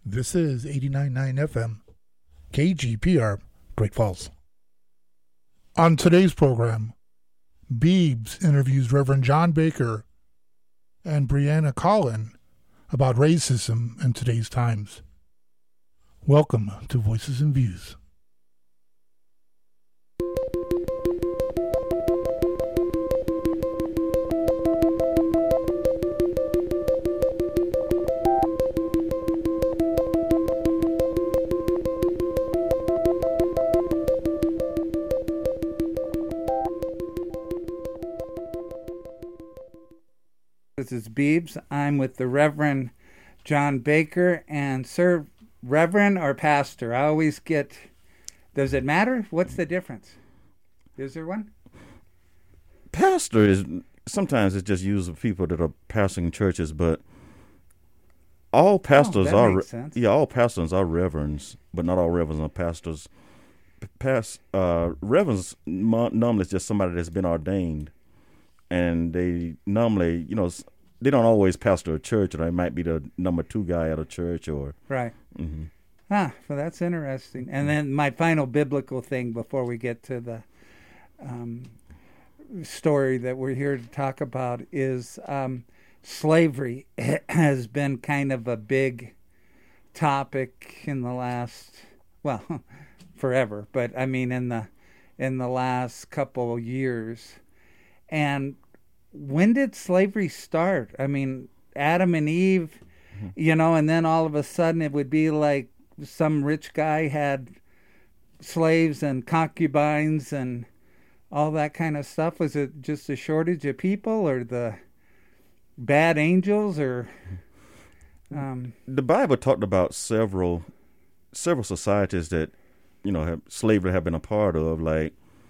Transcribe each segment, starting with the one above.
This is 89.9 FM, KGPR, Great Falls. On today's program, Beebs interviews Reverend John Baker and Brianna Collin about racism in today's times. Welcome to Voices and Views. This is Beebs. I'm with the Reverend John Baker. And sir, Reverend or Pastor? I always get, does it matter? What's the difference? Is there one? Pastor is, sometimes it's just used for people that are pastoring churches, but all pastors all pastors are reverends, but not all reverends are pastors. Reverends normally is just somebody that's been ordained. And they normally, they don't always pastor a church, or they might be the number 2 guy at a church, or right. Mm-hmm. Well, that's interesting. And then my final biblical thing before we get to the story that we're here to talk about is slavery has been kind of a big topic in the last, forever. But I mean, in the last couple of years. And when did slavery start? I mean, Adam and Eve, and then all of a sudden it would be like some rich guy had slaves and concubines and all that kind of stuff. Was it just a shortage of people, or the bad angels, or? The Bible talked about several societies that, slavery have been a part of, like,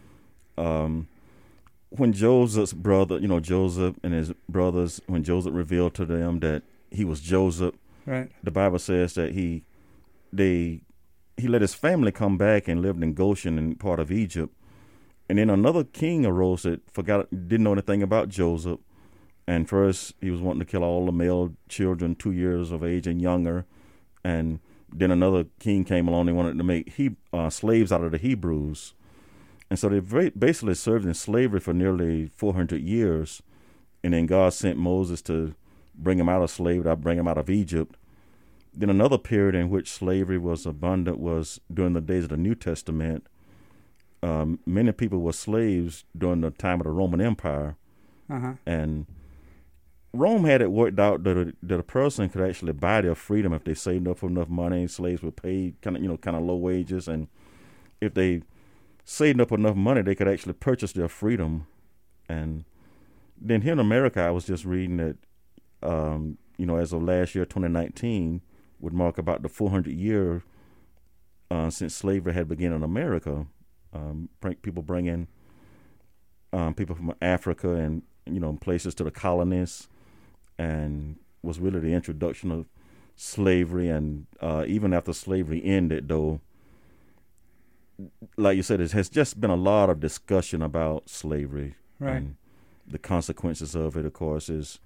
when Joseph's brother, Joseph and his brothers, when Joseph revealed to them that he was Joseph, right? The Bible says that he let his family come back and lived in Goshen in part of Egypt. And then another king arose that didn't know anything about Joseph. And first he was wanting to kill all the male children 2 years of age and younger. And then another king came along and wanted to make slaves out of the Hebrews. And so they basically served in slavery for nearly 400 years. And then God sent Moses to bring them out of slavery, bring them out of Egypt. Then another period in which slavery was abundant was during the days of the New Testament. Many people were slaves during the time of the Roman Empire. Uh-huh. And Rome had it worked out that a person could actually buy their freedom if they saved up enough money. Slaves were paid kind of low wages. And if they saved up enough money, they could actually purchase their freedom. And then here in America, I was just reading that, as of last year, 2019, would mark about the 400 year since slavery had begun in America. People bringing people from Africa and, places to the colonies, and was really the introduction of slavery. And even after slavery ended, though, like you said, it has just been a lot of discussion about slavery. Right. And the consequences of it, of course, is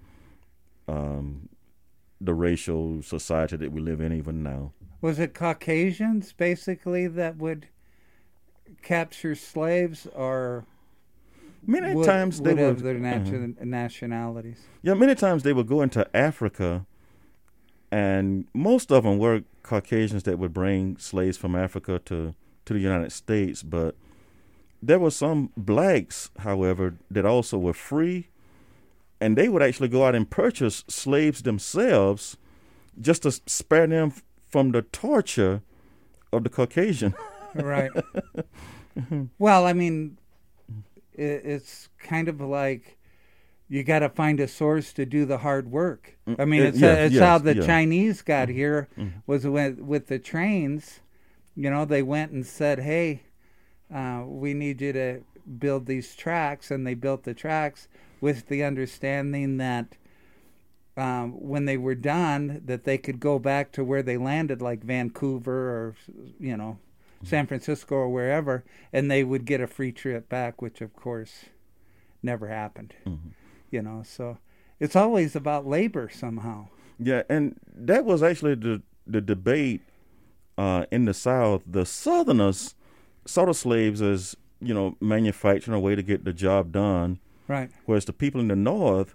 the racial society that we live in even now. Was it Caucasians, basically, that would capture slaves, or many times they would their nationalities? Yeah, many times they would go into Africa, and most of them were Caucasians that would bring slaves from Africa to the United States, but there were some blacks, however, that also were free, and they would actually go out and purchase slaves themselves just to spare them from the torture of the Caucasian. Right. Well, I mean, it's kind of like you got to find a source to do the hard work. I mean, it's how the Chinese got here, was with the trains. They went and said, hey, we need you to build these tracks. And they built the tracks with the understanding that when they were done, that they could go back to where they landed, like Vancouver or, San Francisco or wherever, and they would get a free trip back, which, of course, never happened. So it's always about labor somehow. Yeah, and that was actually the debate in the South, the Southerners saw the slaves as, manufacturing a way to get the job done. Right. Whereas the people in the North,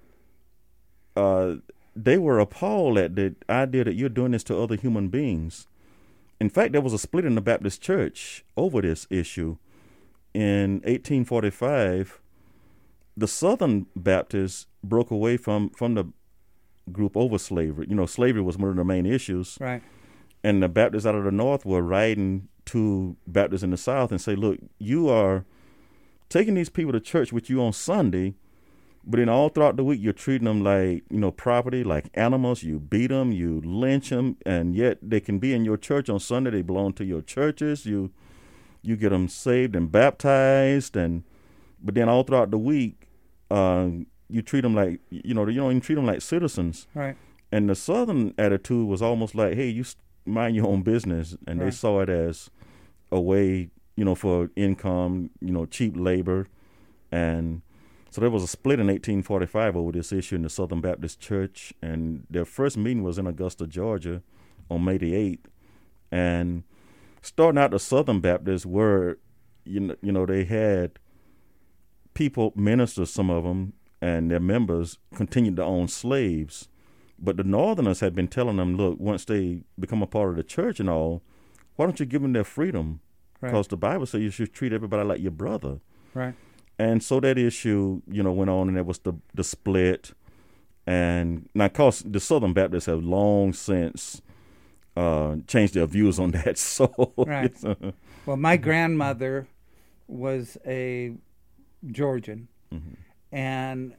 they were appalled at the idea that you're doing this to other human beings. In fact, there was a split in the Baptist church over this issue. In 1845, the Southern Baptists broke away from the group over slavery. Slavery was one of the main issues. Right. And the Baptists out of the North were writing to Baptists in the South and say, look, you are taking these people to church with you on Sunday, but then all throughout the week you're treating them like, property, like animals. You beat them, you lynch them, and yet they can be in your church on Sunday. They belong to your churches. You get them saved and baptized, but then all throughout the week, you treat them like, you don't even treat them like citizens. Right. And the Southern attitude was almost like, hey, you mind your own business. And right. They saw it as a way, for income, cheap labor. And so there was a split in 1845 over this issue in the Southern Baptist Church. And their first meeting was in Augusta, Georgia on May the 8th. And starting out, the Southern Baptists were, they had people, ministers, some of them, and their members continued to own slaves. But the Northerners had been telling them, look, once they become a part of the church and all, why don't you give them their freedom? Right. Because the Bible says you should treat everybody like your brother. Right. And so that issue, went on, and there was the split. And now, of course, the Southern Baptists have long since changed their views on that. So, right. Well, my grandmother was a Georgian, mm-hmm. and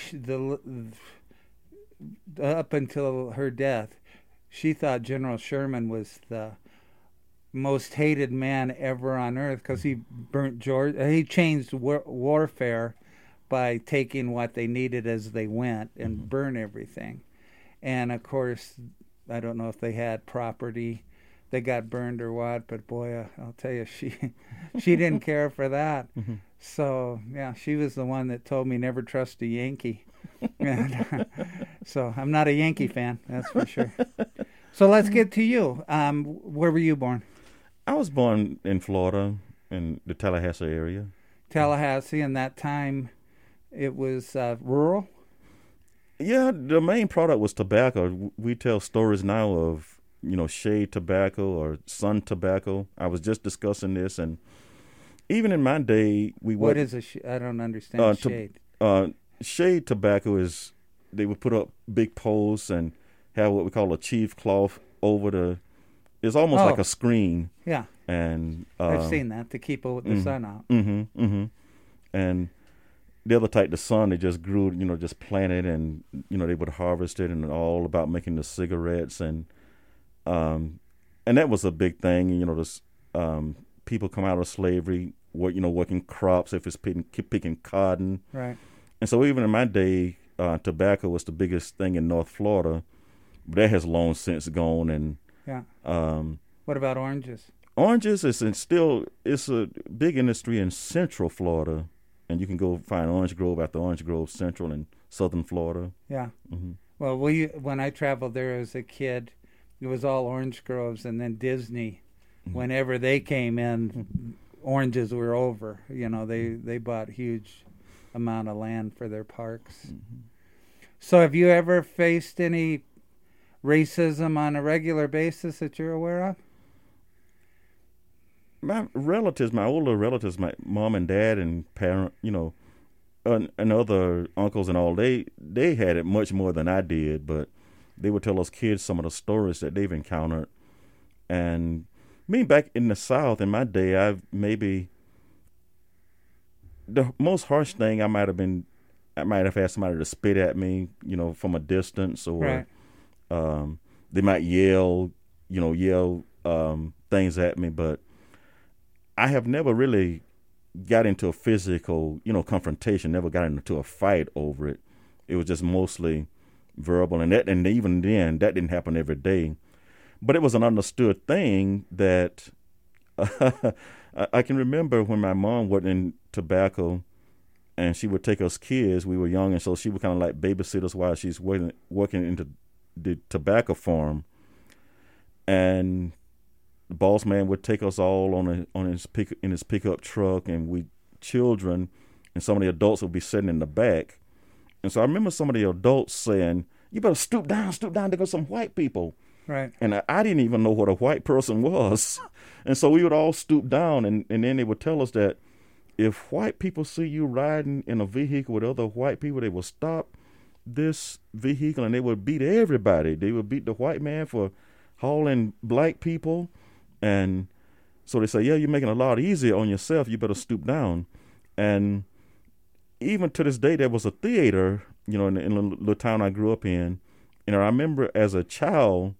up until her death, she thought General Sherman was the most hated man ever on earth because he burnt Georgia. He changed warfare by taking what they needed as they went and mm-hmm. burn everything. And of course, I don't know if they had property that got burned or what, but boy, I'll tell you, she didn't care for that. Mm-hmm. So yeah, she was the one that told me never trust a Yankee. And, so I'm not a Yankee fan, that's for sure. So let's get to you. Where were you born? I was born in Florida, in the Tallahassee area. Tallahassee, and that time it was rural? Yeah, the main product was tobacco. We tell stories now of, shade tobacco or sun tobacco. I was just discussing this, and even in my day, What is I don't understand shade. Shade tobacco is, they would put up big posts and have what we call a cheesecloth over the, it's almost like a screen. Yeah. And I've seen that to keep the sun out. Mm-hmm, mm-hmm. And the other type, the sun, they just grew, just planted, and, they would harvest it, and all about making the cigarettes. And that was a big thing. This, people come out of slavery, working crops, if it's picking cotton. Right. And so even in my day, tobacco was the biggest thing in North Florida, but that has long since gone. And yeah. What about oranges? Oranges it's a big industry in Central Florida, and you can go find orange grove after orange grove, Central and Southern Florida. Yeah. Mm-hmm. Well, when I traveled there as a kid, it was all orange groves, and then Disney, mm-hmm. whenever they came in, mm-hmm. oranges were over. They bought huge amount of land for their parks. Mm-hmm. So have you ever faced any racism on a regular basis that you're aware of? My relatives, my older relatives, my mom and dad and parent, and other uncles and all, they had it much more than I did, but they would tell us kids some of the stories that they've encountered. And me, back in the South, in my day, the most harsh thing I might have had somebody to spit at me, from a distance, or right. They might yell things at me, but I have never really got into a physical, confrontation, never got into a fight over it. It was just mostly verbal, and even then, that didn't happen every day. But it was an understood thing that I can remember when my mom worked in tobacco, and she would take us kids. We were young, and so she would kind of like babysit us while she's working into the tobacco farm. and the boss man would take us all in his pickup truck, and we children and some of the adults would be sitting in the back. And so I remember some of the adults saying, "You better stoop down, there goes some white people." Right. And I didn't even know what a white person was. And so we would all stoop down, and then they would tell us that if white people see you riding in a vehicle with other white people, they will stop this vehicle and they would beat everybody. They would beat the white man for hauling black people. And so they say, "Yeah, you're making it a lot easier on yourself. You better stoop down." And even to this day, there was a theater, in the little town I grew up in. And I remember as a child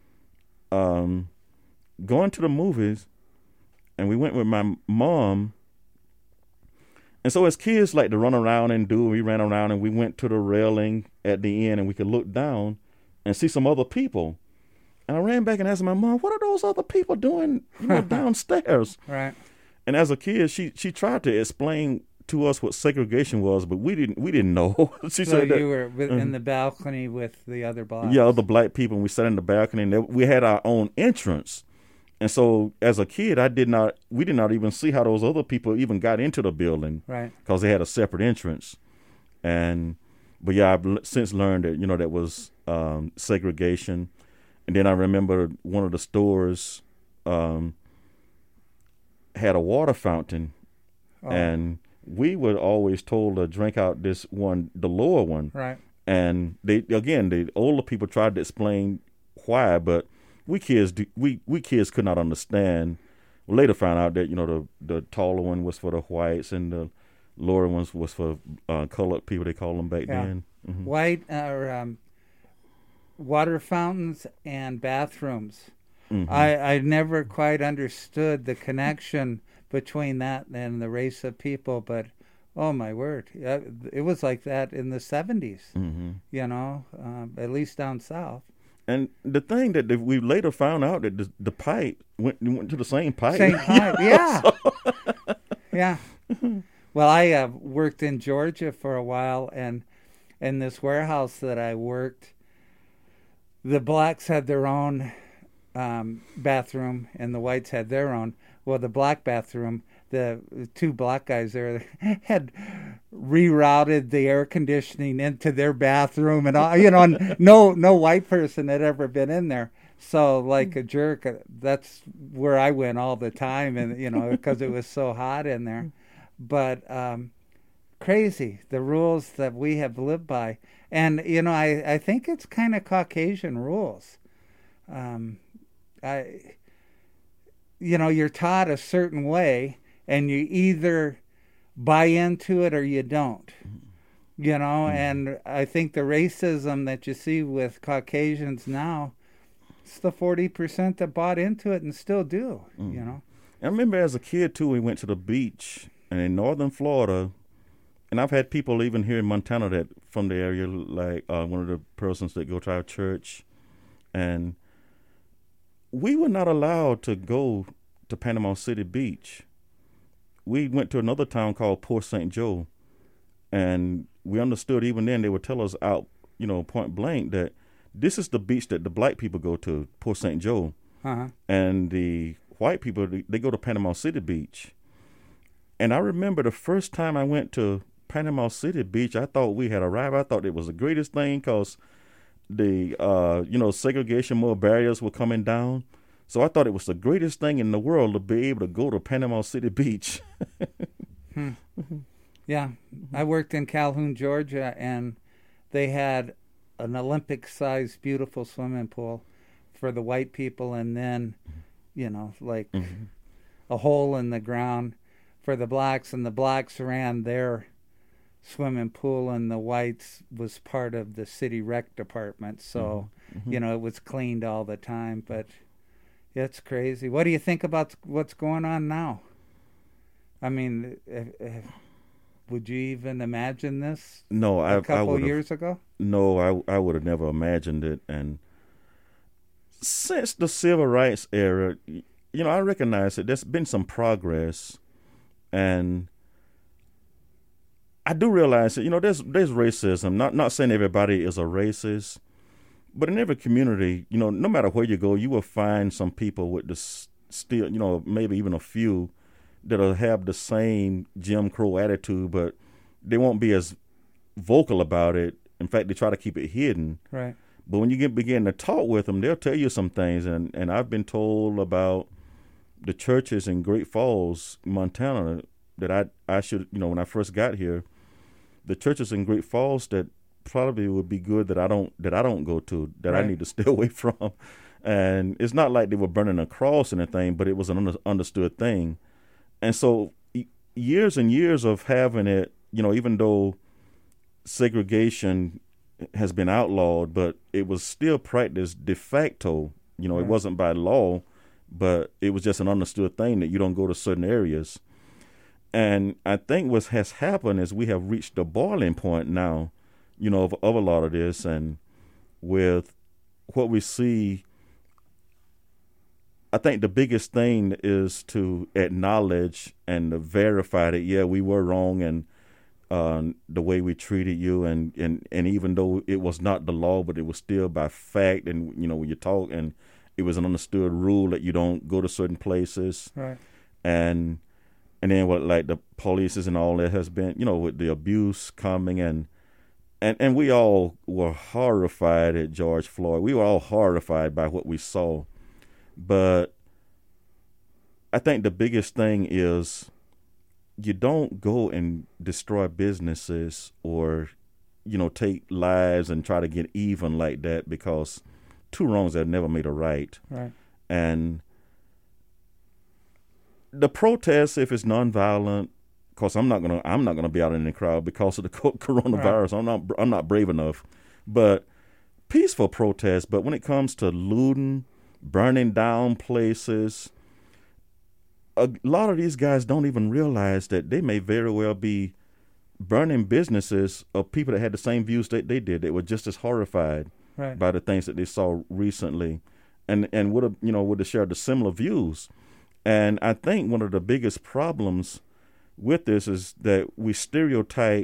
going to the movies, and we went with my mom. And so as kids like to run around and we ran around and we went to the railing at the end and we could look down and see some other people. And I ran back and asked my mom, "What are those other people doing downstairs?" Right. And as a kid, she tried to explain to us what segregation was, but we didn't know. She so said you were in the balcony with the other blacks? Yeah, other black people, and we sat in the balcony, and we had our own entrance. And so as a kid, we did not even see how those other people even got into the building. Right. Because they had a separate entrance. But yeah, I've since learned that, that was segregation. And then I remember one of the stores had a water fountain. Oh. And we were always told to drink out this one, the lower one. Right. And the older people tried to explain why, but we kids could not understand. We later found out that the taller one was for the whites and the lower ones was for colored people. They called them back then. Mm-hmm. White water fountains and bathrooms. Mm-hmm. I never quite understood the connection between that and the race of people, but oh my word, it was like that in the 70s. Mm-hmm. At least down south. And the thing that we later found out that the pipe went to the same pipe. Same pipe, yeah. Yeah. Well, I worked in Georgia for a while, and in this warehouse that I worked, the blacks had their own bathroom, and the whites had their own. Well, the black bathroom, the two black guys there had rerouted the air conditioning into their bathroom, and all, and no white person had ever been in there. So, like a jerk, that's where I went all the time, and because it was so hot in there. But crazy, the rules that we have lived by, and I think it's kind of Caucasian rules. You're taught a certain way, and you either buy into it or you don't, mm-hmm. And I think the racism that you see with Caucasians now, it's the 40% that bought into it and still do, mm-hmm. I remember as a kid, too, we went to the beach and in northern Florida, and I've had people even here in Montana that from the area, like one of the persons that go to our church, and we were not allowed to go to Panama City Beach. We went to another town called Port St. Joe, and we understood even then they would tell us out, point blank that this is the beach that the black people go to, Port St. Joe, uh-huh. And the white people, they go to Panama City Beach. And I remember the first time I went to Panama City Beach, I thought we had arrived. I thought it was the greatest thing because the segregation, more barriers were coming down. So I thought it was the greatest thing in the world to be able to go to Panama City Beach. Yeah. I worked in Calhoun, Georgia, and they had an Olympic-sized, beautiful swimming pool for the white people, and then, mm-hmm. a hole in the ground for the blacks, and the blacks ran their swimming pool, and the whites was part of the city rec department. So, mm-hmm. It was cleaned all the time, but it's crazy. What do you think about what's going on now? I mean, would you even imagine this? No, a couple years ago? No, I would have never imagined it. And since the civil rights era, I recognize that there's been some progress, and I do realize that there's racism. Not saying everybody is a racist, But in every community, no matter where you go, you will find some people with this still, maybe even a few that'll have the same Jim Crow attitude, but they won't be as vocal about it. In fact, they try to keep it hidden. Right. But when you begin to talk with them, they'll tell you some things. And I've been told about the churches in Great Falls, Montana, that I should, when I first got here, the churches in Great Falls that probably would be good that I don't go to, that right. I need to stay away from. And it's not like they were burning a cross or anything, but it was an understood thing. And so years and years of having it, even though segregation has been outlawed, but it was still practiced de facto. Right. It wasn't by law, but it was just an understood thing that you don't go to certain areas. And I think what has happened is we have reached the boiling point now, of a lot of this. And with what we see, I think the biggest thing is to acknowledge and to verify that, yeah, we were wrong and the way we treated you. And even though it was not the law, but it was still by fact. And, when you talk, and it was an understood rule that you don't go to certain places. Right. And then what, like the police and all that has been, with the abuse coming and we all were horrified at George Floyd. We were all horrified by what we saw. But I think the biggest thing is you don't go and destroy businesses or, take lives and try to get even like that, because two wrongs have never made a right. Right. And the protest, if it's nonviolent, of course, I'm not gonna be out in the crowd because of the coronavirus. Right. I'm not brave enough. But peaceful protest. But when it comes to looting, burning down places, a lot of these guys don't even realize that they may very well be burning businesses of people that had the same views that they did. They were just as horrified right. by the things that they saw recently, and would have shared the similar views. And I think one of the biggest problems with this is that we stereotype.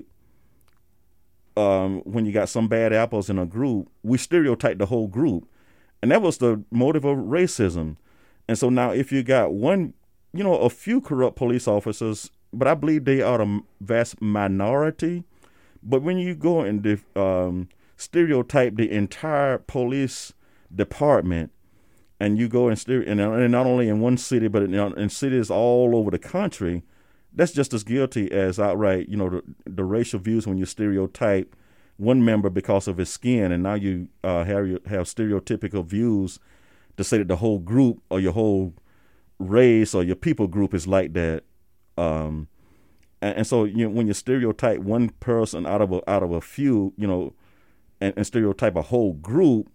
When you got some bad apples in a group, we stereotype the whole group. And that was the motive of racism. And so now if you got a few corrupt police officers, but I believe they are a vast minority. But when you go and stereotype the entire police department, and you go and not only in one city, but in cities all over the country, that's just as guilty as outright, the racial views when you stereotype one member because of his skin, and now you have stereotypical views to say that the whole group or your whole race or your people group is like that. And so when you stereotype one person out of a few, and stereotype a whole group,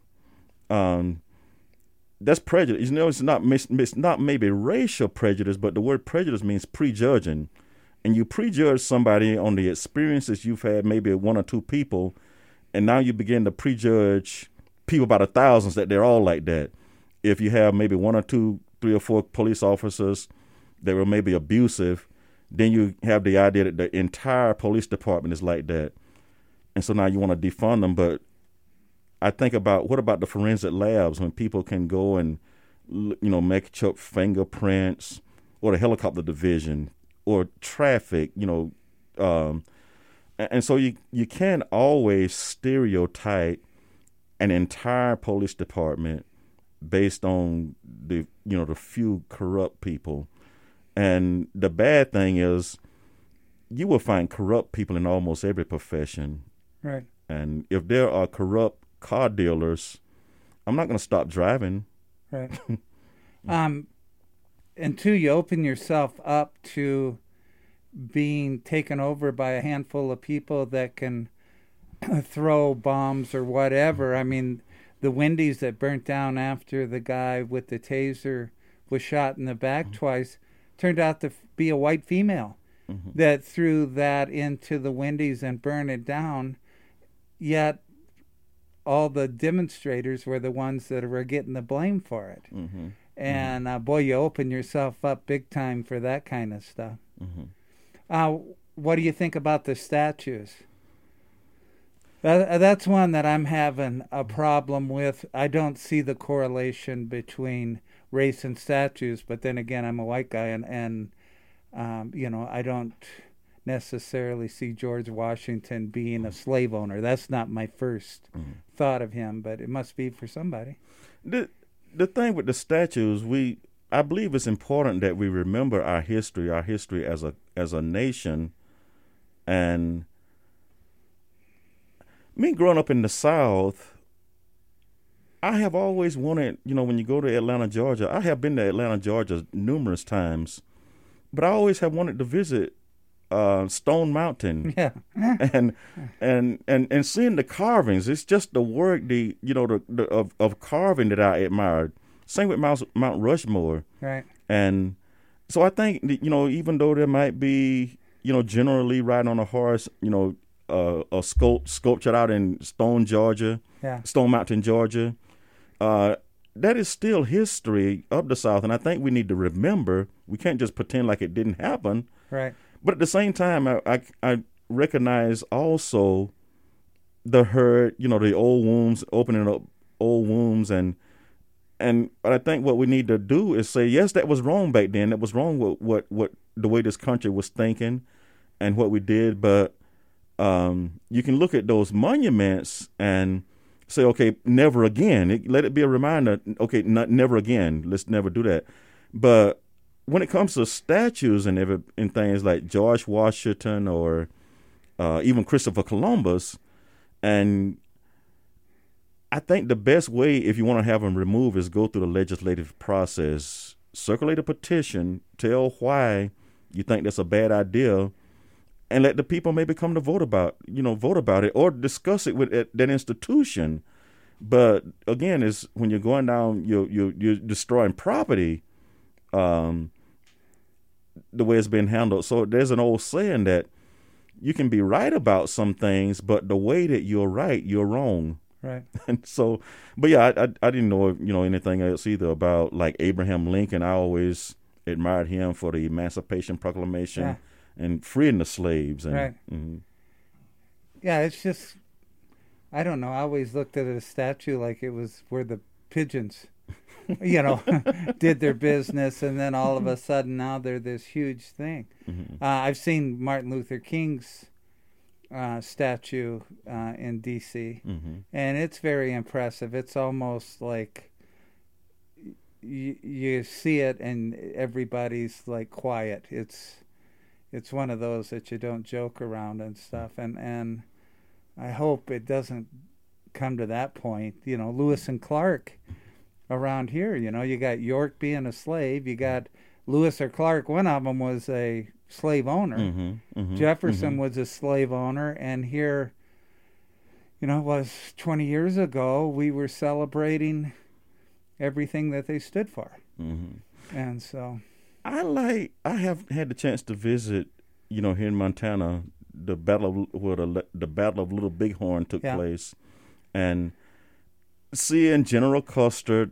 that's prejudice. It's not maybe racial prejudice, but the word prejudice means prejudging. And you prejudge somebody on the experiences you've had, maybe one or two people, and now you begin to prejudge people by the thousands that they're all like that. If you have maybe one or two, 3 or 4 police officers that were maybe abusive, then you have the idea that the entire police department is like that. And so now you want to defund them, but I think about, what about the forensic labs when people can go and, make up fingerprints, or the helicopter division, or traffic, and so you can't always stereotype an entire police department based on the few corrupt people. And the bad thing is you will find corrupt people in almost every profession. Right. And if there are corrupt car dealers, I'm not going to stop driving. Right. And two, you open yourself up to being taken over by a handful of people that can throw bombs or whatever. I mean, the Wendy's that burnt down after the guy with the taser was shot in the back twice turned out to be a white female that threw that into the Wendy's and burned it down. Yet all the demonstrators were the ones that were getting the blame for it. And boy, you open yourself up big time for that kind of stuff. What do you think about the statues? That's one that I'm having a problem with. I don't see the correlation between race and statues, but then again, I'm a white guy, and I don't necessarily see George Washington being a slave owner. That's not my first thought of him, but it must be for somebody. The thing with the statues, I believe it's important that we remember our history as a nation. And me growing up in the South, I have always wanted, when you go to Atlanta, Georgia, I have been to Atlanta, Georgia numerous times, but I always have wanted to visit Stone Mountain. Yeah. and seeing the carvings, it's just the work, of carving that I admired. Same with Mount Rushmore. Right. And so I think, even though there might be, generally riding on a horse, a sculptured out in Stone Mountain, Georgia, that is still history of the South. And I think we need to remember, we can't just pretend like it didn't happen. Right. But at the same time, I recognize also the hurt, the old wounds, opening up old wounds. And I think what we need to do is say, yes, that was wrong back then. That was wrong with what the way this country was thinking and what we did. But you can look at those monuments and say, okay, never again. Let it be a reminder, okay, never again. Let's never do that. But when it comes to statues and things like George Washington or even Christopher Columbus, and I think the best way, if you want to have them removed, is go through the legislative process, circulate a petition, tell why you think that's a bad idea, and let the people maybe come to vote about it or discuss it with that institution. But again, it's when you're going down, you're destroying property, the way it's been handled. So there's an old saying that you can be right about some things, but the way that you're right, you're wrong. Right. And so, but yeah, I didn't know, anything else either about like Abraham Lincoln. I always admired him for the Emancipation Proclamation and freeing the slaves. And, right. Mm-hmm. Yeah, it's just, I don't know. I always looked at a statue like it was where the pigeons, did their business, and then all of a sudden now they're this huge thing. Mm-hmm. I've seen Martin Luther King's statue in D.C. Mm-hmm. and it's very impressive. It's almost like you see it and everybody's like quiet. It's one of those that you don't joke around and stuff. And I hope it doesn't come to that point. Lewis and Clark around here. You got York being a slave. You got Lewis or Clark. One of them was a slave owner. Mm-hmm, mm-hmm, Jefferson was a slave owner, and here, it was 20 years ago, we were celebrating everything that they stood for. Mm-hmm. And so I have had the chance to visit, here in Montana, the battle where the Battle of Little Bighorn took place, and seeing General Custer,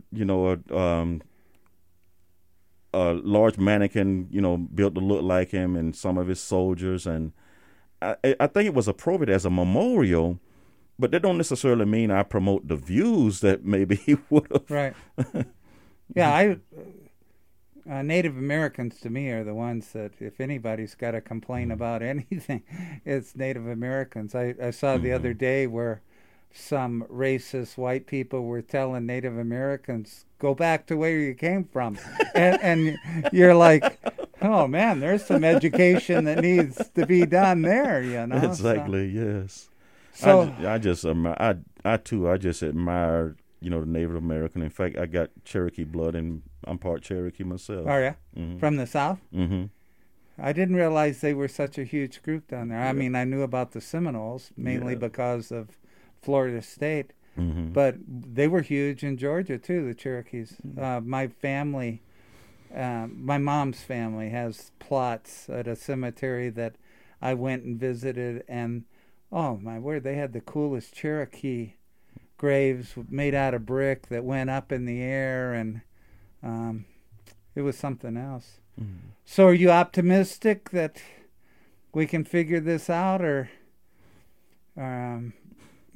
a large mannequin, built to look like him, and some of his soldiers, and I think it was appropriate as a memorial, but that don't necessarily mean I promote the views that maybe he would have. Right. Yeah, Native Americans to me are the ones that, if anybody's got to complain about anything, it's Native Americans. I saw the other day where some racist white people were telling Native Americans, go back to where you came from. and you're like, oh man, there's some education that needs to be done there, Exactly, so, yes. So I just admire, I just admire, the Native American. In fact, I got Cherokee blood and I'm part Cherokee myself. Oh yeah? Mm-hmm. From the South? Mm-hmm. I didn't realize they were such a huge group down there. I mean, I knew about the Seminoles, mainly because of Florida State, but they were huge in Georgia too, the Cherokees. My family, my mom's family has plots at a cemetery that I went and visited, and oh my word, they had the coolest Cherokee graves made out of brick that went up in the air, and it was something else. So are you optimistic that we can figure this out, or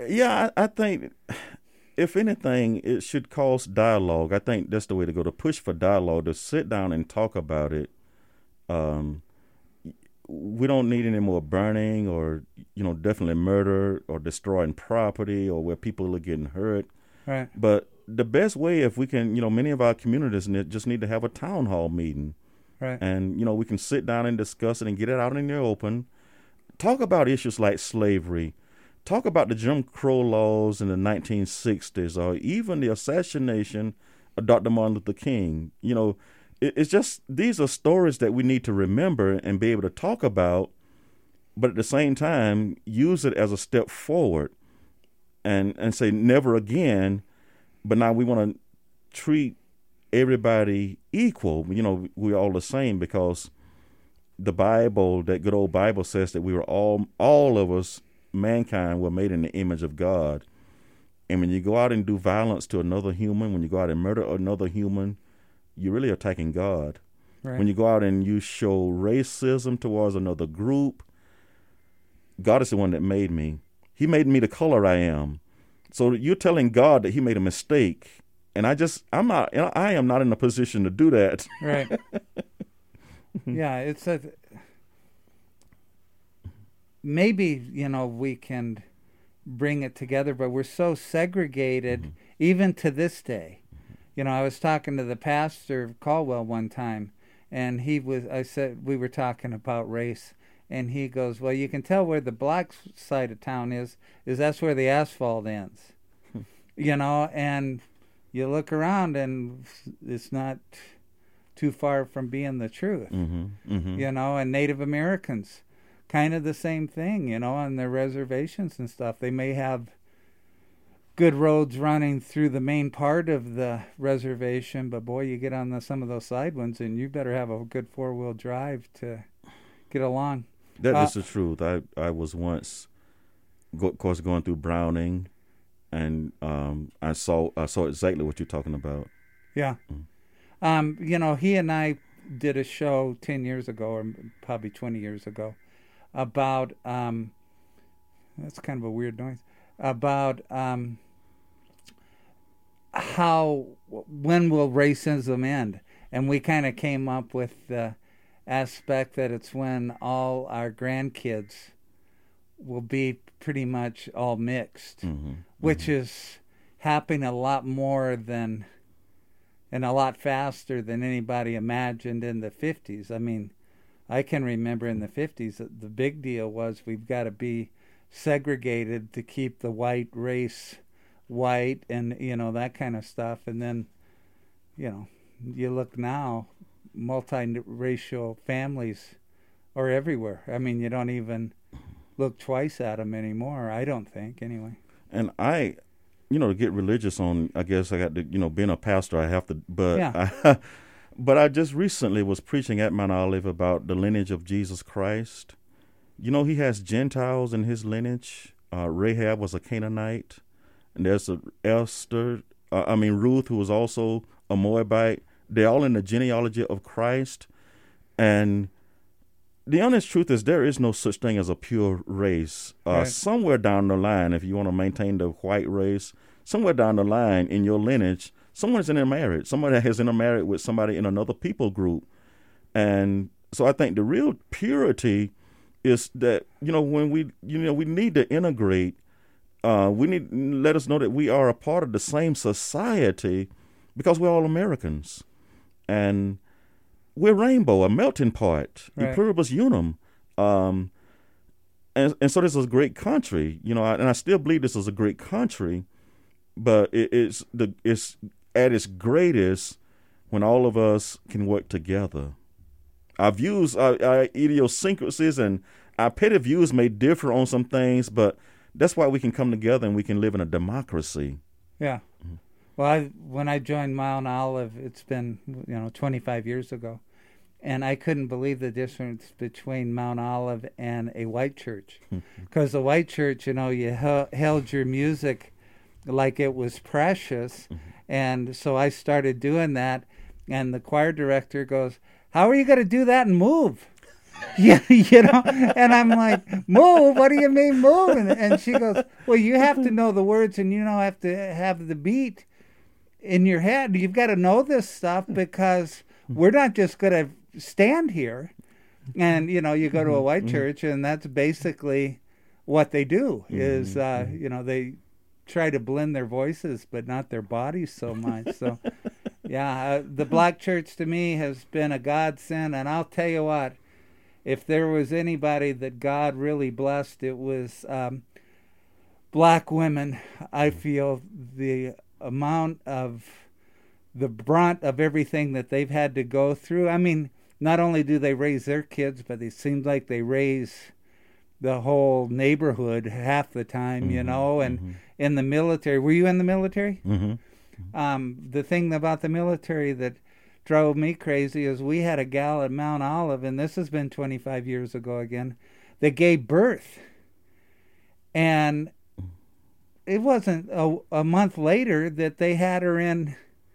Yeah, I think, if anything, it should cause dialogue. I think that's the way to go, to push for dialogue, to sit down and talk about it. We don't need any more burning or, definitely murder or destroying property or where people are getting hurt. Right. But the best way, if we can, many of our communities just need to have a town hall meeting. Right. And, we can sit down and discuss it and get it out in the open. Talk about issues like slavery. Talk about the Jim Crow laws in the 1960s, or even the assassination of Dr. Martin Luther King. It's just, these are stories that we need to remember and be able to talk about, but at the same time, use it as a step forward and say never again. But now we want to treat everybody equal. We're all the same, because the Bible, that good old Bible, says that we were all of us, mankind, were made in the image of God. And when you go out and do violence to another human, when you go out and murder another human, you're really attacking God. Right. When you go out and you show racism towards another group, God is the one that made me. He made me the color I am. So you're telling God that he made a mistake. And I am not in a position to do that. Right. Yeah, maybe, we can bring it together, but we're so segregated, even to this day. I was talking to the pastor of Caldwell one time, and I said, we were talking about race, and he goes, well, you can tell where the black side of town is that's where the asphalt ends. And you look around and it's not too far from being the truth. And Native Americans, kind of the same thing, on their reservations and stuff. They may have good roads running through the main part of the reservation, but boy, you get on some of those side ones and you better have a good 4-wheel drive to get along. That is the truth. I was once, of course, going through Browning, and I saw exactly what you're talking about. Yeah. He and I did a show 10 years ago, or probably 20 years ago, about, that's kind of a weird noise, about when will racism end? And we kind of came up with the aspect that it's when all our grandkids will be pretty much all mixed, which is happening a lot more than, and a lot faster than anybody imagined in the 50s. I mean, I can remember in the 50s, the big deal was we've got to be segregated to keep the white race white, and that kind of stuff. And then you look now, multiracial families are everywhere. I mean, you don't even look twice at them anymore, I don't think, anyway. And I, to get religious on, I guess I got to, being a pastor, I have to, but yeah. But I just recently was preaching at Mount Olive about the lineage of Jesus Christ. He has Gentiles in his lineage. Rahab was a Canaanite. And there's Ruth, who was also a Moabite. They're all in the genealogy of Christ. And the honest truth is there is no such thing as a pure race. Right. Somewhere down the line, if you want to maintain the white race, somewhere down the line in your lineage, someone's intermarried. Somebody has intermarried with somebody in another people group. And so I think the real purity is that, when we need to integrate, we need to let us know that we are a part of the same society, because we're all Americans. And we're rainbow, a melting pot, right. E pluribus unum. And so this is a great country, and I still believe this is a great country, but it's at its greatest when all of us can work together. Our views, our idiosyncrasies, and our petty views may differ on some things, but that's why we can come together and we can live in a democracy. Yeah. Well, when I joined Mount Olive, it's been 25 years ago, and I couldn't believe the difference between Mount Olive and a white church, because the white church, you held your music like it was precious, and so I started doing that, and the choir director goes, "How are you going to do that and move?" Yeah, and I'm like, move? What do you mean move? And she goes, well, you have to know the words and have to have the beat in your head. You've got to know this stuff because we're not just going to stand here. And, you go to a white church and that's basically what they do is, they try to blend their voices but not their bodies so much. So, the black church to me has been a godsend. And I'll tell you what, if there was anybody that God really blessed, it was black women. I feel the amount of the brunt of everything that they've had to go through. I mean, not only do they raise their kids, but it seems like they raise the whole neighborhood half the time, and in the military. Were you in the military? The thing about the military that drove me crazy is we had a gal at Mount Olive, and this has been 25 years ago again, that gave birth. And it wasn't a month later that they had her in,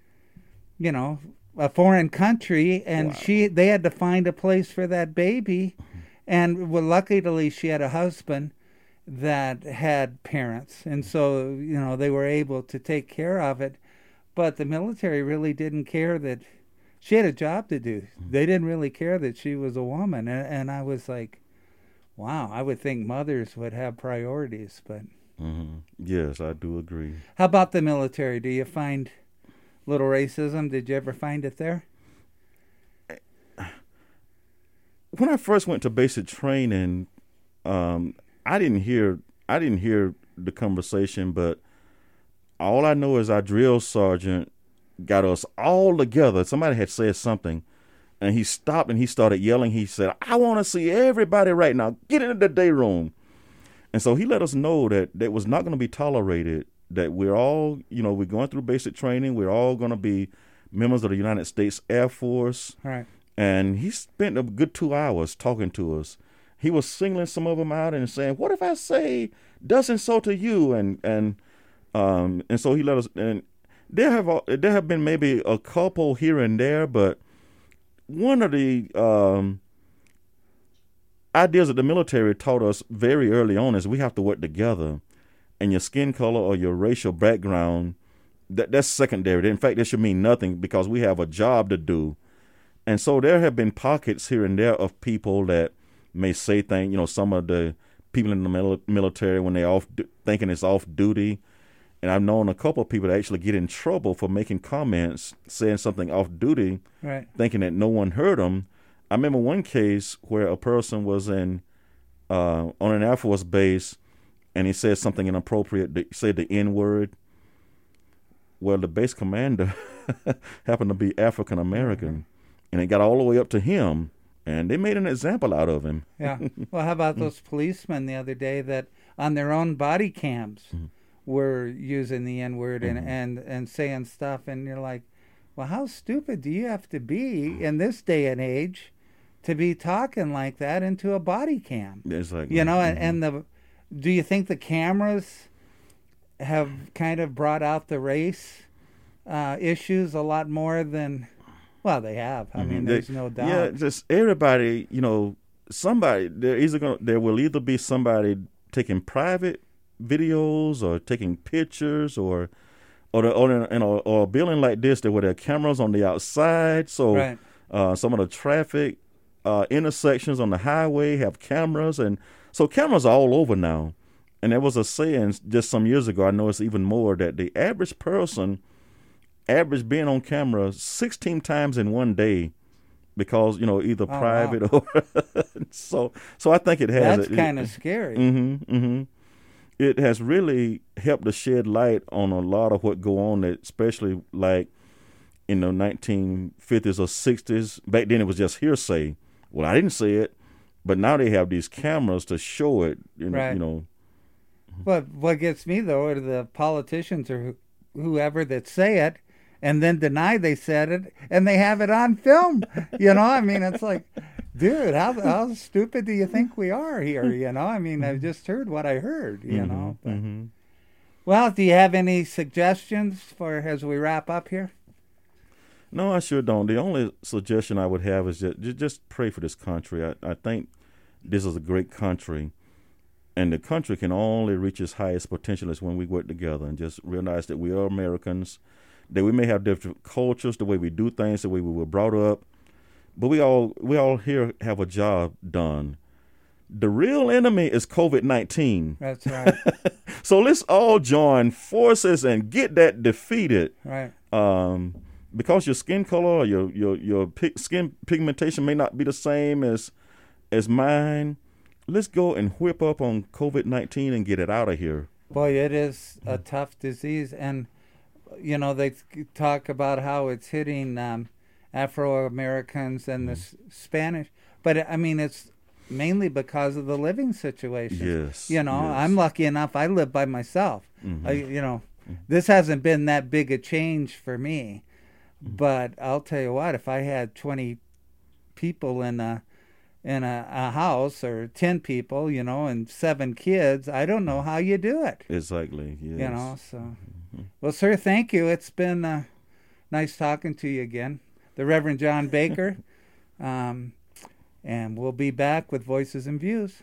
a foreign country, and wow. They had to find a place for that baby. And luckily she had a husband that had parents, and so they were able to take care of it. But the military really didn't care that she had a job to do. They didn't really care that she was a woman, and I was like, wow, I would think mothers would have priorities, but yes, I do agree. How about the military? Do you find little racism? Did you ever find it there? When I first went to basic training, I didn't hear the conversation, but all I know is our drill sergeant got us all together. Somebody had said something, and he stopped and he started yelling. He said, "I want to see everybody right now. Get into the day room." And so he let us know that was not going to be tolerated, that we're all, we're going through basic training. We're all going to be members of the United States Air Force. Right. And he spent a good 2 hours talking to us. He was singling some of them out and saying, "What if I say thus and so to you?" And so he let us. And there have been maybe a couple here and there, but one of the ideas that the military taught us very early on is we have to work together, and your skin color or your racial background, that's secondary. In fact, that should mean nothing because we have a job to do. And so there have been pockets here and there of people that may say things, some of the people in the military when they're thinking it's off duty. And I've known a couple of people that actually get in trouble for making comments, saying something off duty, right, thinking that no one heard them. I remember one case where a person was on an Air Force base, and he said something inappropriate, said the N-word. Well, the base commander happened to be African American, and it got all the way up to him, and they made an example out of him. Yeah. Well, how about those policemen the other day that on their own body cams were using the N-word and saying stuff, and you're like, well, how stupid do you have to be in this day and age to be talking like that into a body cam? It's like, and do you think the cameras have kind of brought out the race issues a lot more than, well, they have. I mean, there's no doubt. Yeah, just everybody, somebody, there will either be somebody taking private videos or taking pictures or a building like this where there are cameras on the outside. So right. Some of the traffic intersections on the highway have cameras, and so cameras are all over now. And there was a saying just some years ago, I know it's even more, that the average person being on camera 16 times in one day because, either private or so I think it has. That's kind of scary. It has really helped to shed light on a lot of what go on, especially like in the 1950s or 60s. Back then it was just hearsay. Well, I didn't say it, but now they have these cameras to show it, right. But what gets me, though, are the politicians or whoever that say it and then deny they said it, and they have it on film. I mean, it's like, dude, how stupid do you think we are here? I mean, I just heard what I heard, But, well, do you have any suggestions for as we wrap up here? No, I sure don't. The only suggestion I would have is just pray for this country. I think this is a great country, and the country can only reach its highest potential is when we work together and just realize that we are Americans, that we may have different cultures, the way we do things, the way we were brought up, but we all here have a job done. The real enemy is COVID-19. That's right. So let's all join forces and get that defeated. Right. Because your skin color or your skin pigmentation may not be the same as mine, let's go and whip up on COVID-19 and get it out of here. Boy, it is a tough disease. And, they talk about how it's hitting Afro-Americans and the Spanish. But, it's mainly because of the living situation. Yes. I'm lucky enough. I live by myself. Mm-hmm. This hasn't been that big a change for me. But I'll tell you what, if I had 20 people in a house, or 10 people, and 7 kids, I don't know how you do it. Exactly. Yes. So. Mm-hmm. Well, sir, thank you. It's been nice talking to you again. The Reverend John Baker. And we'll be back with Voices and Views.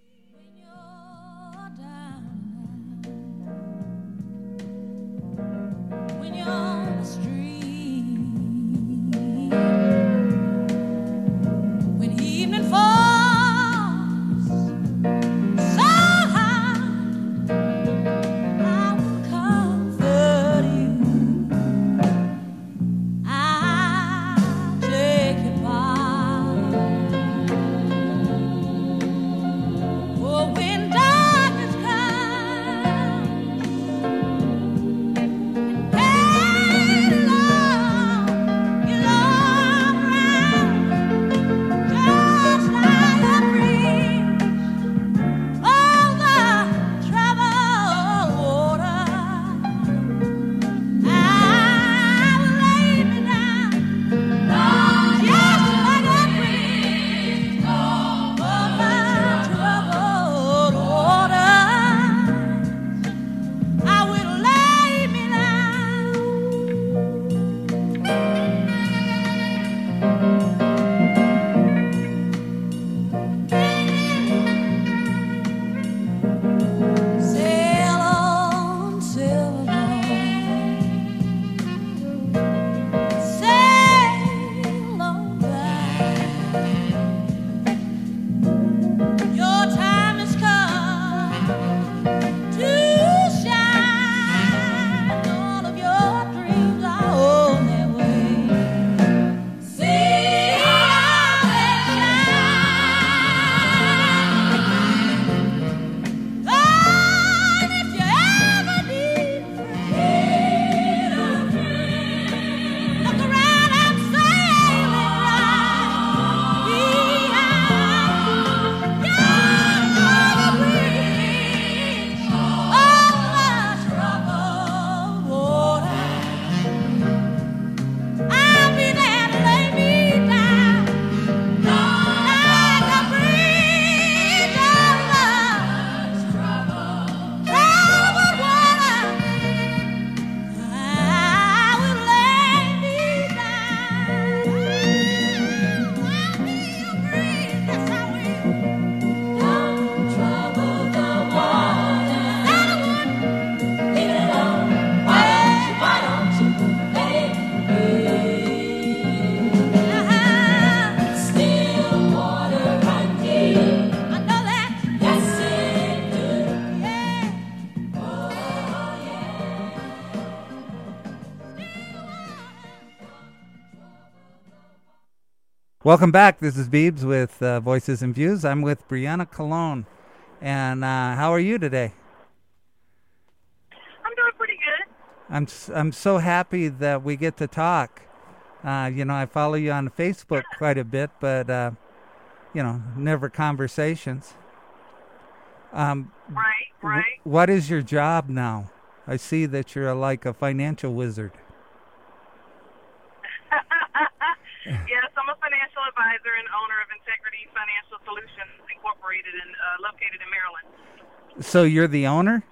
Welcome back. This is Beebs with Voices and Views. I'm with Brianna Colon. And how are you today? I'm doing pretty good. I'm so happy that we get to talk. I follow you on Facebook quite a bit, but never conversations. Right. What is your job now? I see that you're like a financial wizard. Yes, I'm a financial advisor and owner of Integrity Financial Solutions Incorporated and located in Maryland. So you're the owner?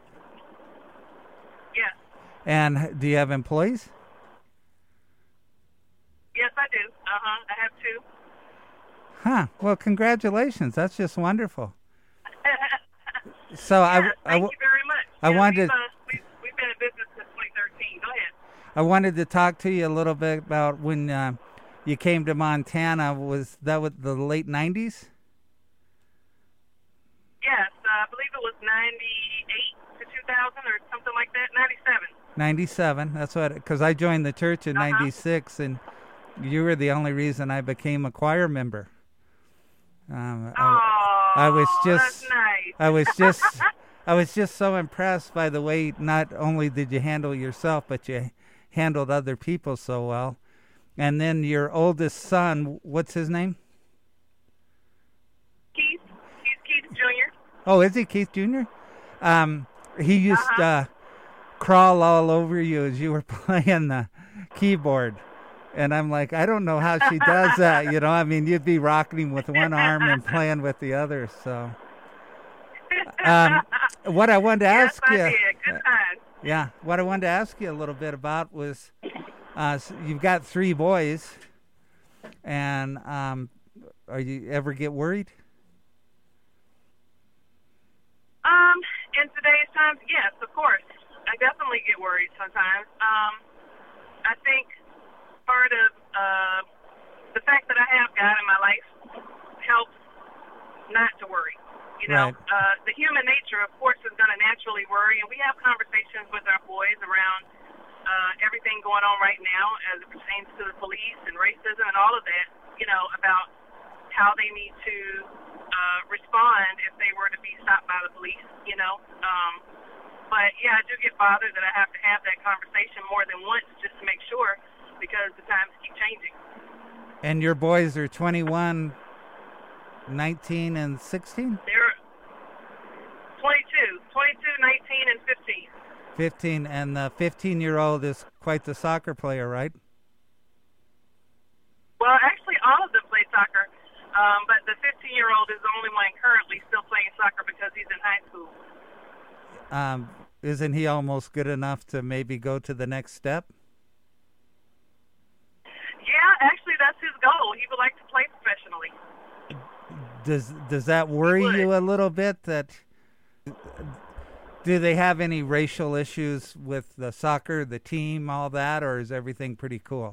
Yes. And do you have employees? do. I have 2. Huh. Well, congratulations. That's just wonderful. So thank you very much. I wanted. We've been in business since 2013. Go ahead. I wanted to talk to you a little bit about when you came to Montana. Was that with the late 90s? Yes, I believe it was 98 to 2000 or something like that. 97. 97. That's what. Because I joined the church in 96, and you were the only reason I became a choir member. I was just. That's nice. I was just so impressed by the way not only did you handle yourself, but you handled other people so well. And then your oldest son, what's his name? Keith. He's Keith Jr. Oh, is he Keith Jr.? He used to crawl all over you as you were playing the keyboard. And I'm like, I don't know how she does that. You know, I mean, you'd be rocking him with one arm and playing with the other. So, what I wanted to ask you. Yes, I did. Good times. Yeah, what I wanted to ask you a little bit about was, you've got 3 boys, and are you ever get worried? In today's times, yes, of course. I definitely get worried sometimes. I think part of the fact that I have God in my life helps not to worry. You know, right. The human nature, of course, is going to naturally worry, and we have conversations with our boys around everything going on right now as it pertains to the police and racism and all of that, you know, about how they need to respond if they were to be stopped by the police, you know. But, yeah, I do get bothered that I have to have that conversation more than once just to make sure, because the times keep changing. And your boys are 21, 19, and 16? They're 22, 19, and 15. 15, and the 15-year-old is quite the soccer player, right? Well, actually, all of them play soccer, but the 15-year-old is the only one currently still playing soccer because he's in high school. Isn't he almost good enough to maybe go to the next step? Yeah, actually, that's his goal. He would like to play professionally. Does that worry you a little bit? That do they have any racial issues with the soccer, the team, all that, or is everything pretty cool?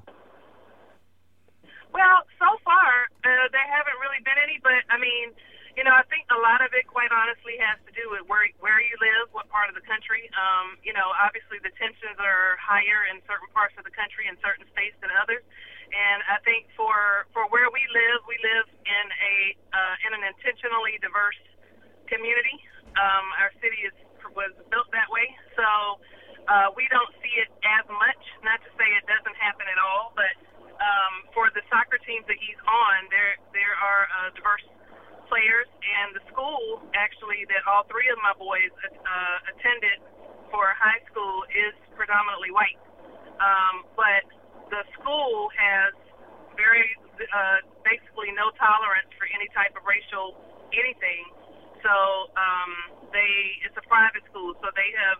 Well, so far, there haven't really been any, but, I mean, you know, I think a lot of it, quite honestly, has to do with where you live, what part of the country. You know, obviously the tensions are higher in certain parts of the country and certain states than others. And I think for where we live in an intentionally diverse community. Our city was built that way, so we don't see it as much. Not to say it doesn't happen at all, but for the soccer teams that he's on, there are diverse players, and the school actually that all 3 of my boys attended for high school is predominantly white. But the school has very basically no tolerance for any type of racial anything. So it's a private school, so they have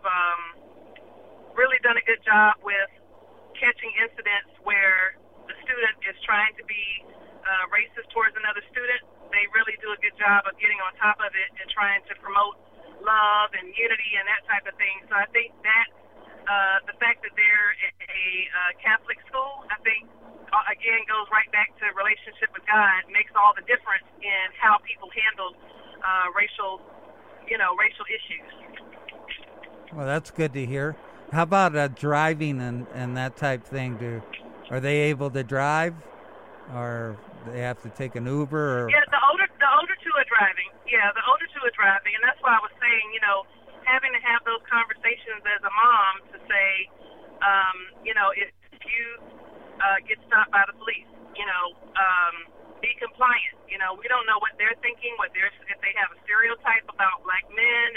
really done a good job with catching incidents where the student is trying to be racist towards another student. They really do a good job of getting on top of it and trying to promote love and unity and that type of thing. So I think that the fact that they're a Catholic school, I think, again, goes right back to relationship with God, makes all the difference in how people handle racial issues. Well, that's good to hear. How about driving and that type thing? Are they able to drive, or they have to take an Uber? Or? Yeah, the older 2 are driving. Yeah, the older 2 are driving, and that's why I was saying, you know, having to have those conversations as a mom to say, you know, if you get stopped by the police, you know, be compliant. You know, we don't know what they're thinking, if they have a stereotype about black men, and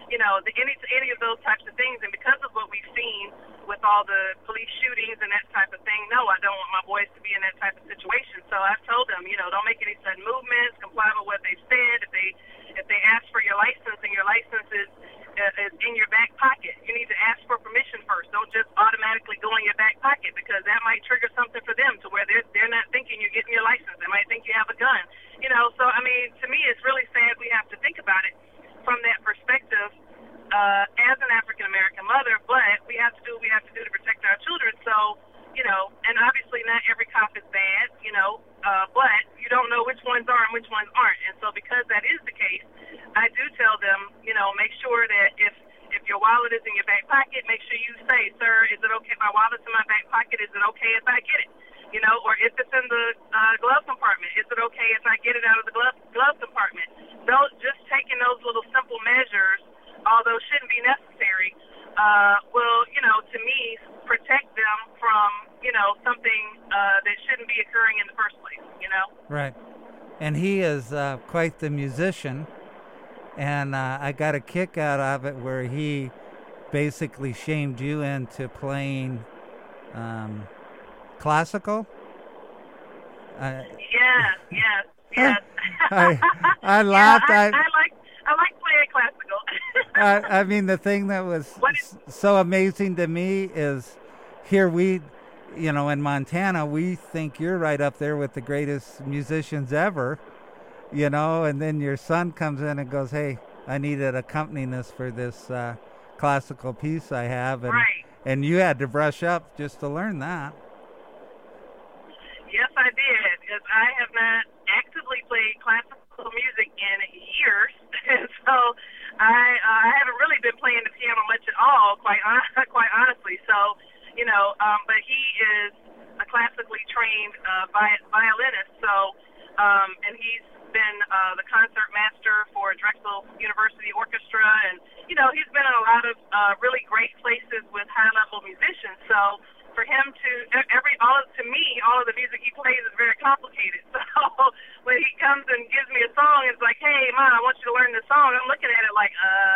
any of those types of things. And because of what we've seen with all the police shootings and that type of thing, no, I don't want my boys to be in that type of situation. So I've told them, don't make any sudden movements, comply with what they've said. If they ask for your license and your license is in your back pocket, you need to ask for permission first. Don't just automatically go in your back pocket, because that might trigger something for them to where they're not thinking you're getting your license. They might think you have a gun. So I mean, to me, it's really sad we have to think about it from that perspective as an African American mother. But we have to do what we have to do to protect our children. So and obviously not every cop is bad, but you don't know which ones are and which ones aren't. And so because that is the case, I do tell them, make sure that if your wallet is in your back pocket, make sure you say, sir, is it okay if my wallet's in my back pocket? Is it okay if I get it? Or if it's in the glove compartment, is it okay if I get it out of the glove compartment? Just taking those little simple measures, although shouldn't be necessary, will, to me, protect them from, something that shouldn't be occurring in the first place, Right. And he is quite the musician, and I got a kick out of it where he basically shamed you into playing classical. Yes. I laughed. I like playing classical. I mean, the thing that was so amazing to me is here we, in Montana, we think you're right up there with the greatest musicians ever, and then your son comes in and goes, hey, I need an accompanist for this classical piece I have. And you had to brush up just to learn that. Yes, I did, because I have not actively played classical music in years, and so I haven't really been playing the piano much at all, quite honestly. So, but he is a classically trained violinist. So, and he's been the concert master for Drexel University Orchestra, and he's been in a lot of really great places with high-level musicians. So, for him to me, all of the music he plays is very complicated. So when he comes and gives me a song, it's like, hey, Mom, I want you to learn this song. I'm looking at it like,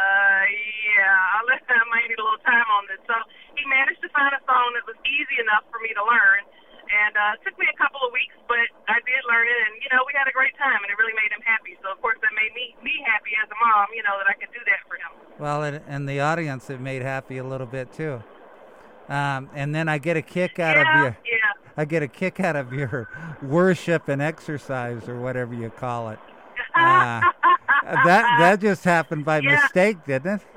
I might need a little time on this. So he managed to find a song that was easy enough for me to learn. And it took me a couple of weeks, but I did learn it. And, we had a great time, and it really made him happy. So, of course, that made me happy as a mom, that I could do that for him. Well, and the audience, it made happy a little bit, too. And then I get a kick out of your worship and exercise, or whatever you call it. That just happened by mistake, didn't it?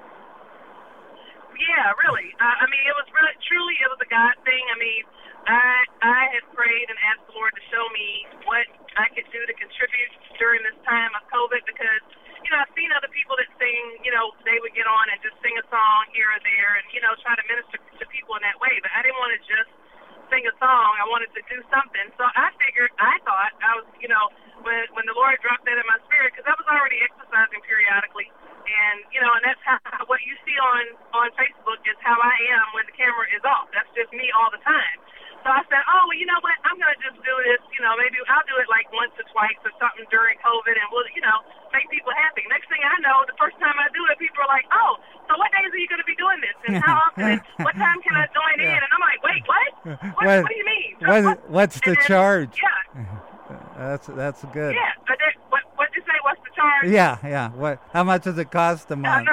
Yeah, really. I mean, it was truly a God thing. I mean, I had prayed and asked the Lord to show me what I could do to contribute during this time of COVID, because I've seen other people that sing, they would get on and just sing a song here or there and, try to minister to people in that way. But I didn't want to just sing a song. I wanted to do something. So I thought I was, when the Lord dropped that in my spirit, because I was already exercising periodically. And, and that's how what you see on Facebook is how I am when the camera is off. That's just me all the time. So I said, oh, well, you know what? I'm going to just do this. Maybe I'll do it like once or twice or something during COVID, and we'll, make people happy. Next thing I know, the first time I do it, people are like, oh, so what days are you going to be doing this? And how often? What time can I join in? And I'm like, wait, what? What do you mean? What's the charge? Yeah. That's good. Yeah. What'd you say? What's the charge? Yeah. How much does it cost a month?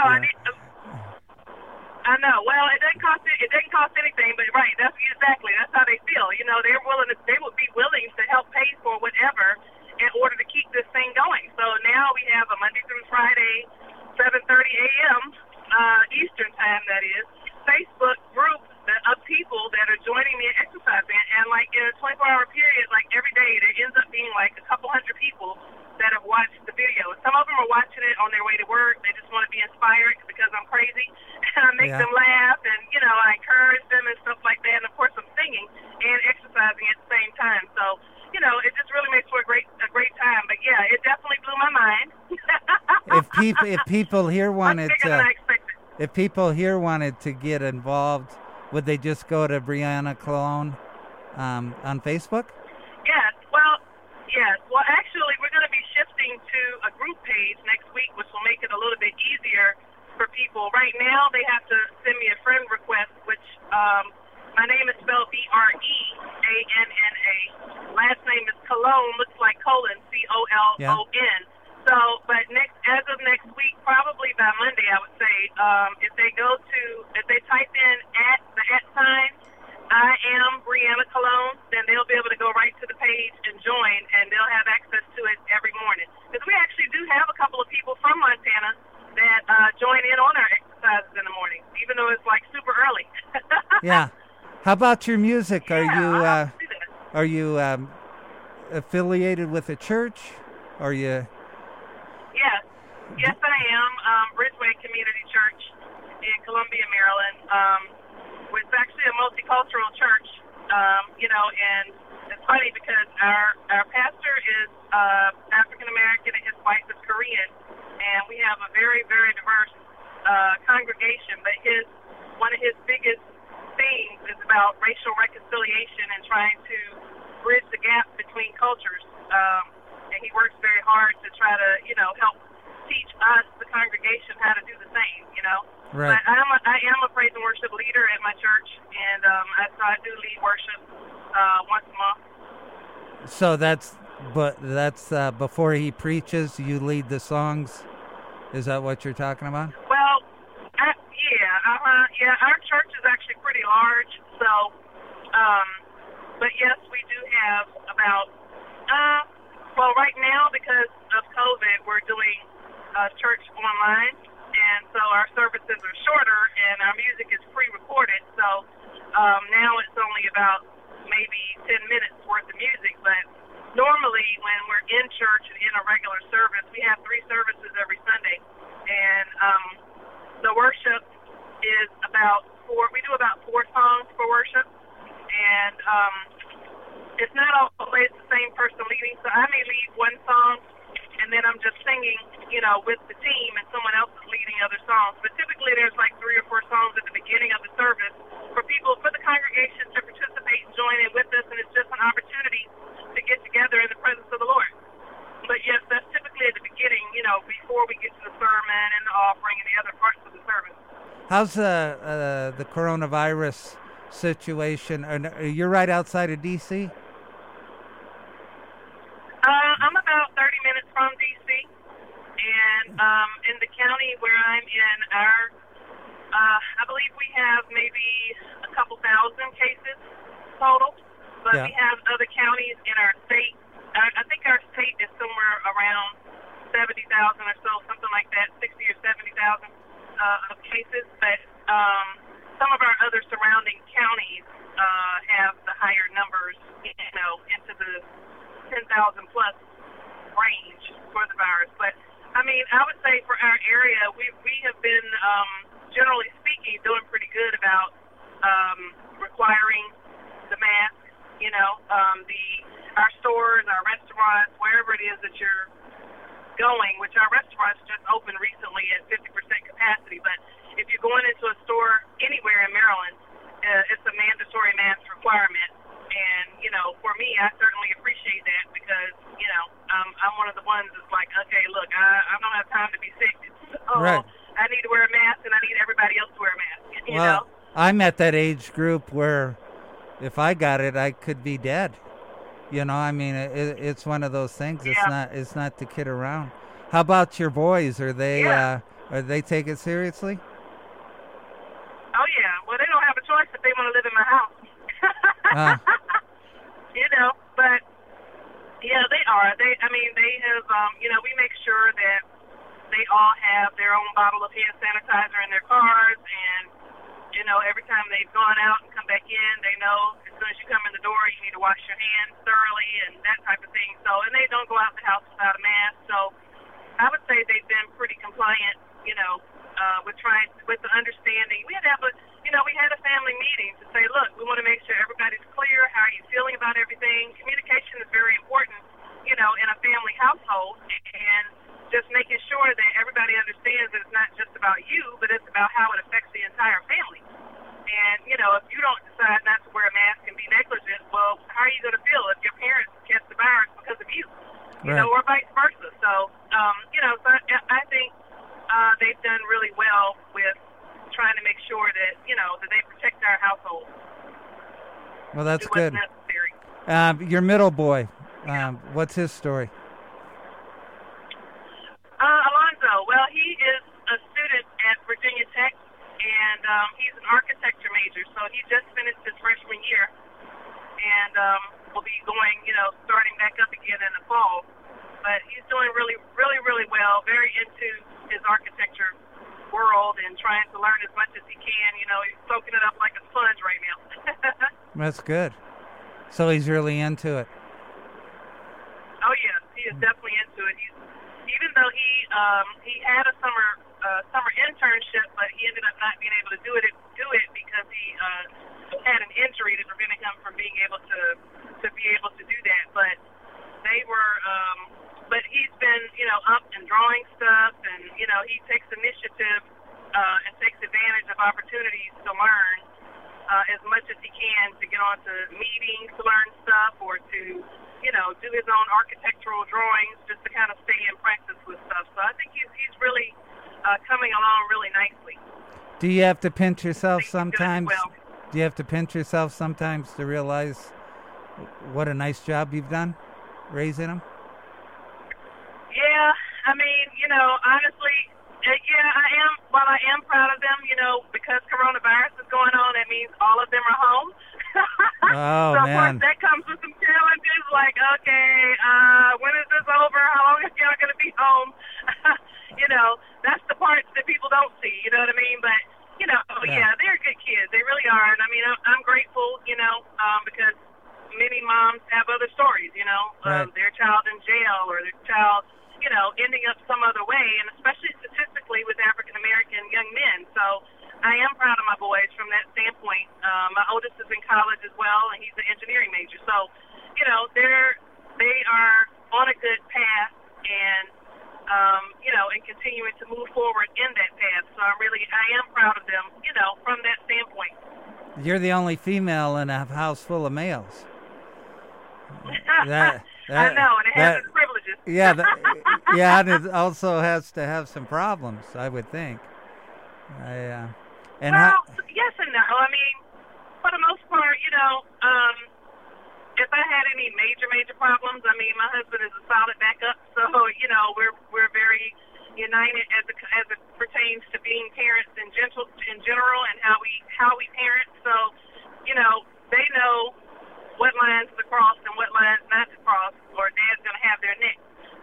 I know. Well, it didn't cost anything, but right, that's how they feel. They would be willing to help pay for whatever in order to keep this thing going. So now we have a Monday through Friday, 7:30 a.m. Eastern time, that is, Facebook group of people that are joining me and exercising. And like in a 24-hour period, like every day, there ends up being like a couple hundred people that have watched the video. Some of them are watching it on their way to work. They just want to be inspired because I'm crazy. And I make them laugh, and, I encourage them and stuff like that. And, of course, I'm singing and exercising at the same time. So, it just really makes for a great time. But, yeah, it definitely blew my mind. If people here wanted to get involved, would they just go to Brianna Colon on Facebook? Yes. Well, actually, we're going to be shifting to a group page next week, which will make it a little bit easier for people. Right now, they have to send me a friend request, which my name is spelled Breanna. Last name is Colon, looks like colon, Colon. Yeah. So, but as of next week, probably by Monday, I would say, if they type in the @ I am Breanna Colon, then they'll be able to go right to the page and join, and they'll have access to it every morning. Because we actually do have a couple of people from Montana that join in on our exercises in the morning, even though it's like super early. Yeah. How about your music? Are you affiliated with a church? Are you? Yes, I am. Ridgeway Community Church in Columbia, Maryland. It's actually a multicultural church, and it's funny because our pastor is African American and his wife is Korean, and we have a very, very diverse congregation. But one of his biggest themes is about racial reconciliation and trying to bridge the gap between cultures. And he works very hard to try to, help teach us, the congregation, how to do the same, Right. But I am a praise and worship leader at my church, and I do lead worship once a month. So that's before he preaches, you lead the songs? Is that what you're talking about? Well, yeah, our church is actually pretty large, so, but yes, we do have about, right now, because of COVID, we're doing church online, and so our services are shorter, and our music is pre-recorded, so now it's only about maybe 10 minutes worth of music, but normally when we're in church and in a regular service, we have 3 services every Sunday, and the worship is we do about 4 songs for worship, and it's not always the same person leading, so I may lead one song, and then I'm just singing, with the team, and someone else is leading other songs. But typically there's like 3 or 4 songs at the beginning of the service for the congregation to participate and join in with us, and it's just an opportunity to get together in the presence of the Lord. But yes, that's typically at the beginning, before we get to the sermon and the offering and the other parts of the service. How's the coronavirus situation? You're right outside of D.C.? I'm about 30 minutes from D.C., and in the county where I'm in, I believe we have maybe a couple thousand cases total, but we have other counties in our state. I think our state is somewhere around 70,000 or so, something like that, 60 or 70,000 of cases, but some of our other surrounding counties have the higher numbers, into the 10,000 plus range for the virus. But I mean, I would say for our area, we have been, generally speaking, doing pretty good about requiring the mask. Our stores, our restaurants, wherever it is that you're going, which our restaurants just opened recently at 50% capacity. But if you're going into a store anywhere in Maryland, it's a mandatory mask requirement. And, for me, I certainly appreciate that because, I'm one of the ones that's like, okay, look, I don't have time to be sick. Right. I need to wear a mask, and I need everybody else to wear a mask. You know? I'm at that age group where if I got it, I could be dead. I mean, it's one of those things. Yeah. It's not to kid around. How about your boys? Are they take it seriously? Oh yeah. Well, they don't have a choice if they want to live in my house. But yeah, they are. They have. We make sure that they all have their own bottle of hand sanitizer in their cars, and every time they've gone out and come back in, they know as soon as you come in the door, you need to wash your hands thoroughly and that type of thing. So, and they don't go out the house without a mask. So, I would say they've been pretty compliant, with the understanding. We had to have we had a family meeting to say, look, we want to make sure everybody's clear. How are you feeling about everything? Communication is very important, in a family household, and just making sure that everybody understands that it's not just about you, but it's about how it affects the entire family. And, if you don't decide not to wear a mask and be negligent, well, how are you going to feel if your parents catch the virus because of you? Right. Or vice versa. So, so I think they've done really well Well, that's good. Necessary. Your middle boy, what's his story? Alonzo. Well, he is a student at Virginia Tech, and he's an architecture major. So he just finished his freshman year, and will be going, starting back up again in the fall. But he's doing really, really, really well. Very into his architecture world and trying to learn as much as he can. He's soaking it up like a sponge right now. That's good. So he's really into it. Oh yes, he is definitely into it. Even though he had a summer internship, but he ended up not being able to do it because he had an injury that prevented him from being able to do that. But they were, but he's been up and drawing stuff, and he takes initiative and takes advantage of opportunities to learn as much as he can, to get on to meetings to learn stuff, or to do his own architectural drawings just to kind of stay in practice with stuff. So I think he's really coming along really nicely. Do you have to pinch yourself sometimes? Do you have to pinch yourself sometimes to realize what a nice job you've done raising him? Yeah, honestly, I am. While I am proud of them, because coronavirus is going on, that means all of them are home. Oh, so, man. Of course, that comes with some challenges, like, okay, when is this over? How long is y'all going to be home? That's the parts that people don't see, you know what I mean? But, yeah, they're good kids. They really are. And, I'm grateful, because many moms have other stories, right. Their child in jail or their child, ending up some other way, and especially statistically with African-American young men. So I am proud of my boys from that standpoint. My oldest is in college as well, and he's an engineering major. So, they are on a good path, and, and continuing to move forward in that path. So I am proud of them, from that standpoint. You're the only female in a house full of males. I know, and it has its privileges. Yeah, and it also has to have some problems, I would think. Yes and no. For the most part, if I had any major problems, my husband is a solid backup. So, we're very united as it pertains to being parents in general, and how we parent. So, they know what lines to cross and what lines not to cross, or Dad's going to have their neck,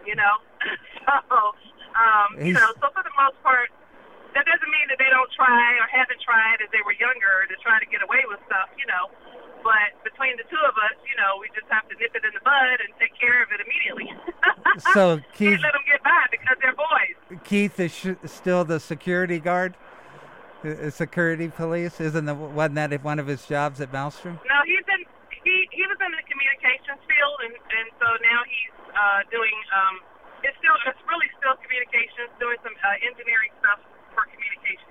So for the most part, that doesn't mean that they don't try or haven't tried as they were younger to try to get away with stuff, But between the two of us, we just have to nip it in the bud and take care of it immediately. So Keith, can't let them get by because they're boys. Keith is still the security guard, security police. wasn't that one of his jobs at Maelstrom? No, he was in the communications field, and so now he's doing. It's really still communications, doing some engineering stuff for communications.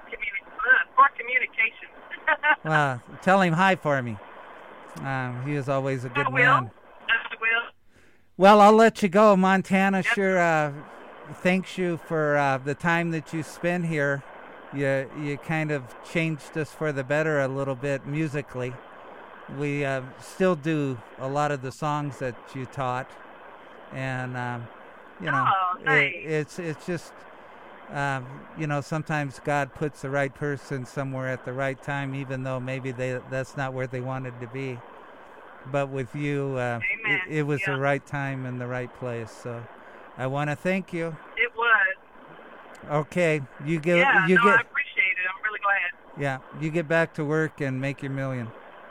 Tell him hi for me. He is always a good man. I will. Well, I'll let you go. Montana sure thanks you for the time that you spent here. You kind of changed us for the better a little bit musically. We still do a lot of the songs that you taught, and nice. it's just sometimes God puts the right person somewhere at the right time, even though maybe that's not where they wanted to be. But with you, it was the right time and the right place. So I want to thank you. It was. Okay, I appreciate it. I'm really glad. Yeah, you get back to work and make your million.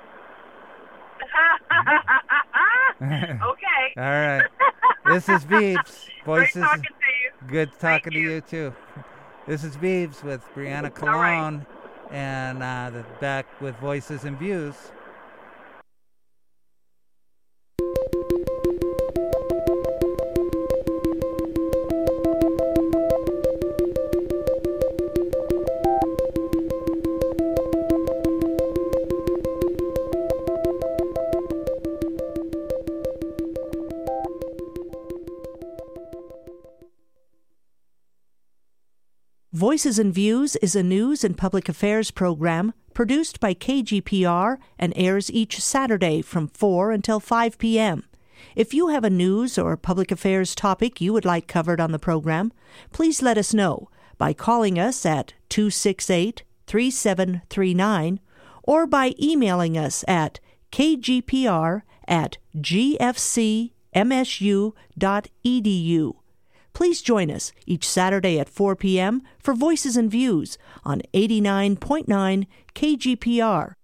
Okay. All right. This is Beebs. Voices. Great talking to you. Good talking to you too. This is Beebs with Brianna Colon, and back with Voices and Views. Voices and Views is a news and public affairs program produced by KGPR and airs each Saturday from 4 until 5 p.m. If you have a news or public affairs topic you would like covered on the program, please let us know by calling us at 268-3739 or by emailing us at kgpr@gfcmsu.edu. Please join us each Saturday at 4 p.m. for Voices and Views on 89.9 KGPR,